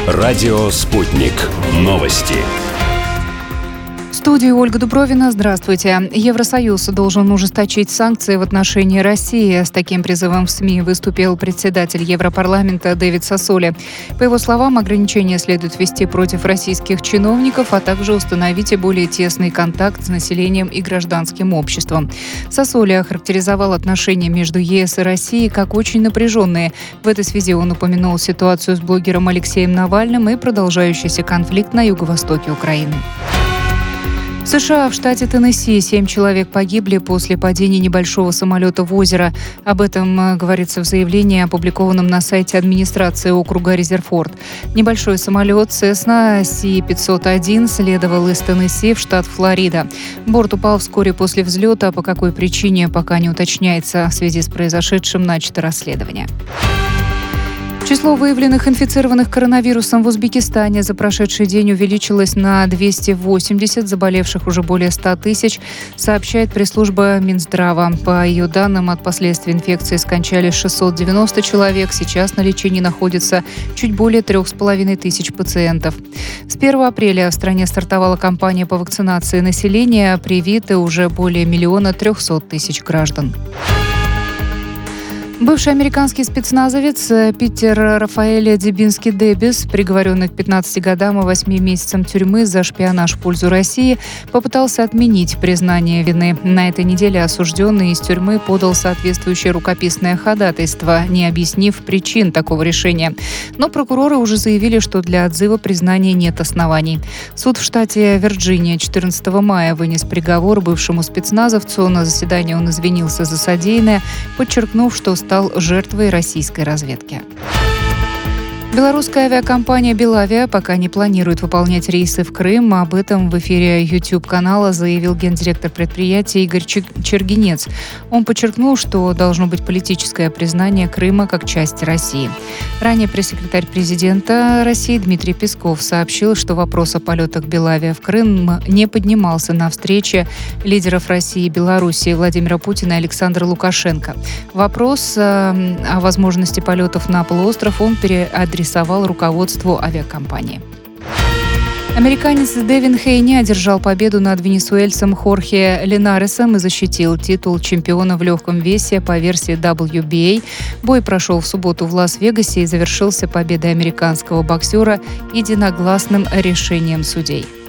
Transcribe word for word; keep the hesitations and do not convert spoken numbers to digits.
Радио «Спутник». Новости. В студии Ольга Дубровина. Здравствуйте. Евросоюз должен ужесточить санкции в отношении России. С таким призывом в СМИ выступил председатель Европарламента Дэвид Сассоли. По его словам, ограничения следует ввести против российских чиновников, а также установить более тесный контакт с населением и гражданским обществом. Сассоли охарактеризовал отношения между ЕС и Россией как очень напряженные. В этой связи он упомянул ситуацию с блогером Алексеем Навальным и продолжающийся конфликт на юго-востоке Украины. В США, в штате Теннесси, семь человек погибли после падения небольшого самолета в озеро. Об этом говорится в заявлении, опубликованном на сайте администрации округа Резерфорд. Небольшой самолет Cessna Си пятьсот один следовал из Теннесси в штат Флорида. Борт упал вскоре после взлета. По какой причине, пока не уточняется. В связи с произошедшим начато расследование. Число выявленных инфицированных коронавирусом в Узбекистане за прошедший день увеличилось на двести восемьдесят, заболевших уже более ста тысяч, сообщает пресс-служба Минздрава. По ее данным, от последствий инфекции скончались шестьсот девяносто человек, сейчас на лечении находится чуть более трех с половиной тысяч пациентов. С первого апреля в стране стартовала кампания по вакцинации населения, привиты уже более миллиона трехсот тысяч граждан. Бывший американский спецназовец Питер Рафаэль Дебинский Дебис, приговоренный к пятнадцати годам и восьми месяцам тюрьмы за шпионаж в пользу России, попытался отменить признание вины. На этой неделе осужденный из тюрьмы подал соответствующее рукописное ходатайство, не объяснив причин такого решения. Но прокуроры уже заявили, что для отзыва признания нет оснований. Суд в штате Вирджиния четырнадцатого мая вынес приговор бывшему спецназовцу. На заседании он извинился за содеянное, подчеркнув, что стал жертвой российской разведки. Белорусская авиакомпания «Белавия» пока не планирует выполнять рейсы в Крым. Об этом в эфире YouTube-канала заявил гендиректор предприятия Игорь Чергинец. Он подчеркнул, что должно быть политическое признание Крыма как части России. Ранее пресс-секретарь президента России Дмитрий Песков сообщил, что вопрос о полетах «Белавия» в Крым не поднимался на встрече лидеров России и Белоруссии Владимира Путина и Александра Лукашенко. Вопрос о возможности полетов на полуостров он переадресовал руководству авиакомпании. Американец Дэвин Хейни одержал победу над венесуэльцем Хорхе Линаресом и защитил титул чемпиона в легком весе по версии дабл ю би эй. Бой прошел в субботу в Лас-Вегасе и завершился победой американского боксера единогласным решением судей.